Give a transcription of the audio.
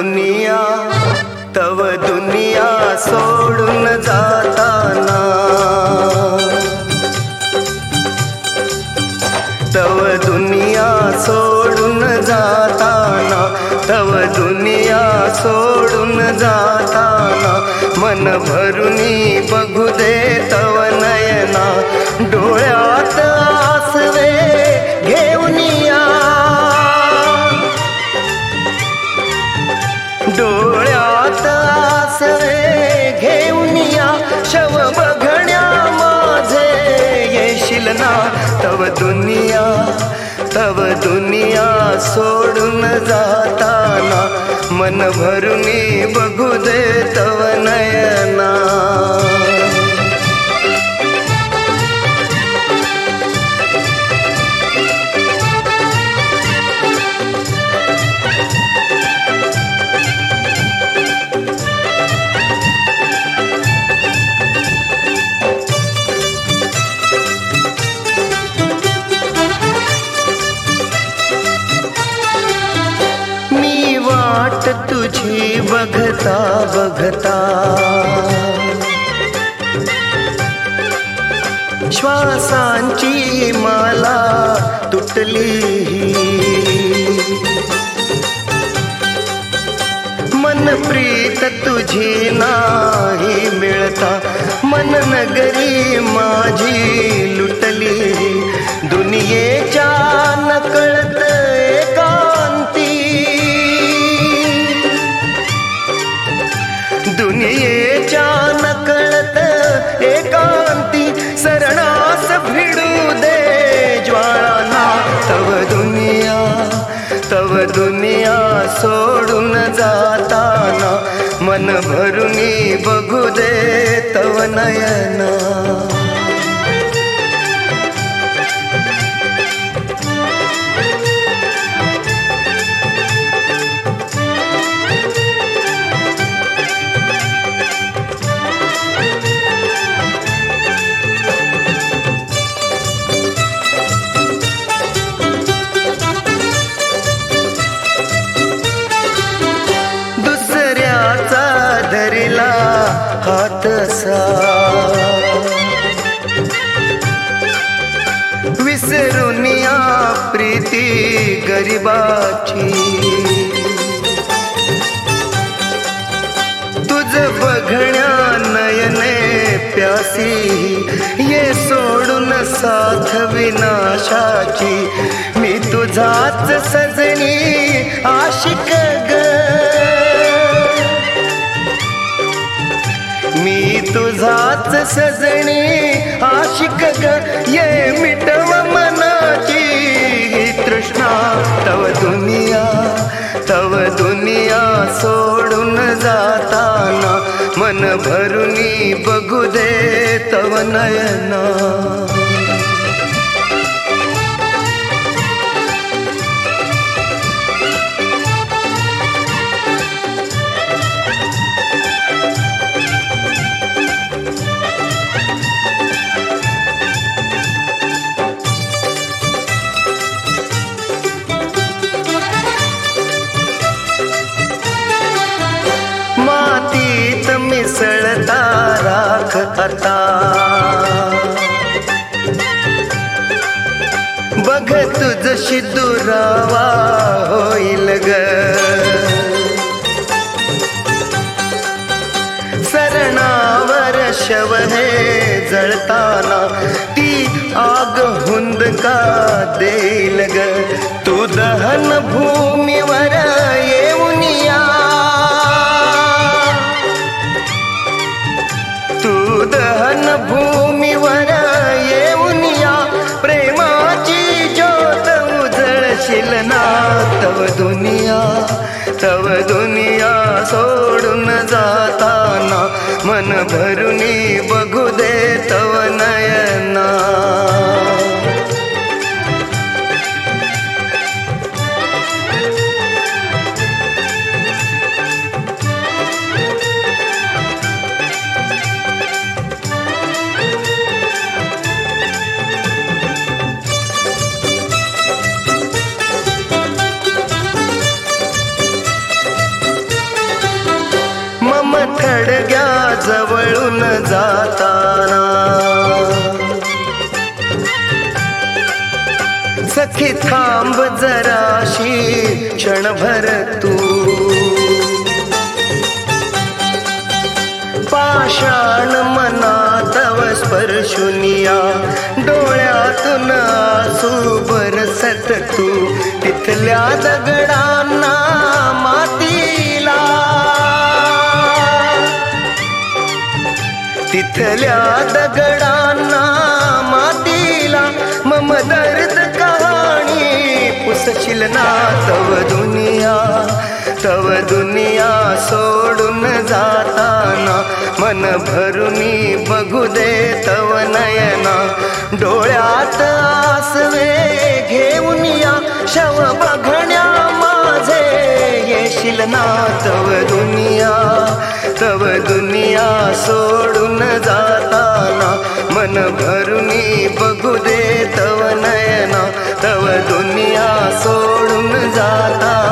दुनिया तव दुनिया सोडून जाताना, तव दुनिया सोडून जाताना, तव दुनिया सोडून जाताना, मन भरुनी बघू दे तव नयना, डोळ्यात आसवे घेऊन या, डोळ्यात आसवे घेऊन या, शव बघण्या माझे येशील ना, तव दुनिया सोडून जाताना, मन भरुनी बघू दे तव नयना. वाट तुझी बघता बघता, श्वासांची माला तुटली, मन प्रीत तुझी नाही मिळता, मन नगरी माझी लुटली, दुनियेच्या नकळत एकांती, दुनियेच्या नकळत एकांती, सरणास भिडू दे ज्वाळांना, तव दुनिया सोडून जाताना, मन भरुनी बघू दे तव नयना. धरिला हात असा, विसरून या प्रीती गरिबाची, तुझ बघण्या नयने प्यासी, ये सोडून साथ विनाशाची, मी तुझाच सजनी आशिक ग, मी तुझाच सजनी आशिक ग, ये मिटव मनाची ही तृष्णा, तव दुनिया सोडून जाताना, मन भरुनी बघू दे तव नयना. मातीत मिसळता राख आता, बघ तुझशी दुरावा होईल ग, सरणावर शव हे जळताना, ती आग हुंद का देईल ग, तू दहन भूमीवर येऊन या, तू दहन भूमीवर येऊन या, प्रेमाची ज्योत उजळशील ना, तव दुनिया सोडून जाताना, मन भरुनी बघू दे तव नयना. थडग्या जवळून जाताना. सखी थांब जराशी क्षणभर तू, पाषाण मना तव स्पर्शुनिया, डोळ्यातून आसू बरसत तू, तिथल्या दगडांना मातीला, तिथल्या दगडांना मातीला, मम दर्द कहाणी पुसशील ना. तव दुनिया सोडून जाताना, मन भरुनी बघू दे तव नयना. डोळ्यात आसवे घेऊन या, शव बघण्या माझे येशील ना. तव दुनिया सोडून जाताना, मन भरुनी बघू दे तव नयना. तव दुनिया सोडून जाताना.